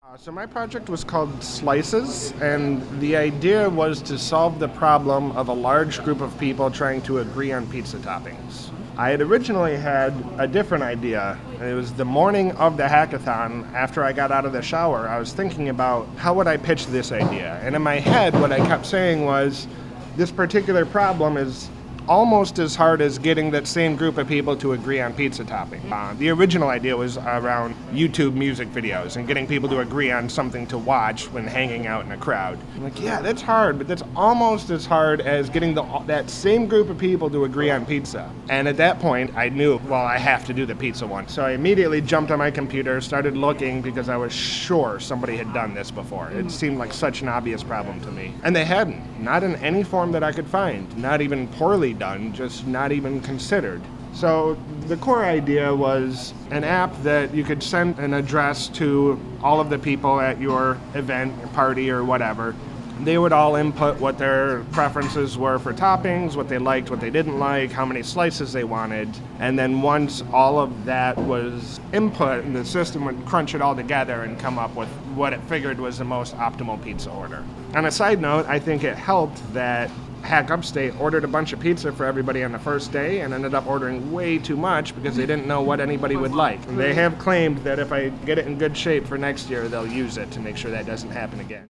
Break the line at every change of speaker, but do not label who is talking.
So my project was called Slices, and the idea was to solve the problem of a large group of people trying to agree on pizza toppings. I had originally had a different idea. It was the morning of the hackathon. After I got out of the shower, I was thinking about how would I pitch this idea. And in my head, what I kept saying was, this particular problem is almost as hard as getting that same group of people to agree on pizza topping. The original idea was around YouTube music videos and getting people to agree on something to watch when hanging out in a crowd. I'm like, yeah, that's hard, but that's almost as hard as getting that same group of people to agree on pizza. And at that point, I knew, well, I have to do the pizza one. So I immediately jumped on my computer, started looking because I was sure somebody had done this before. It seemed like such an obvious problem to me. And they hadn't, not in any form that I could find, not even poorly done, just not even considered. So the core idea was an app that you could send an address to all of the people at your event, or party, or whatever. They would all input what their preferences were for toppings, what they liked, what they didn't like, how many slices they wanted. And then once all of that was input, the system would crunch it all together and come up with what it figured was the most optimal pizza order. On a side note, I think it helped that Hack Upstate ordered a bunch of pizza for everybody on the first day and ended up ordering way too much because they didn't know what anybody would like. And they have claimed that if I get it in good shape for next year, they'll use it to make sure that doesn't happen again.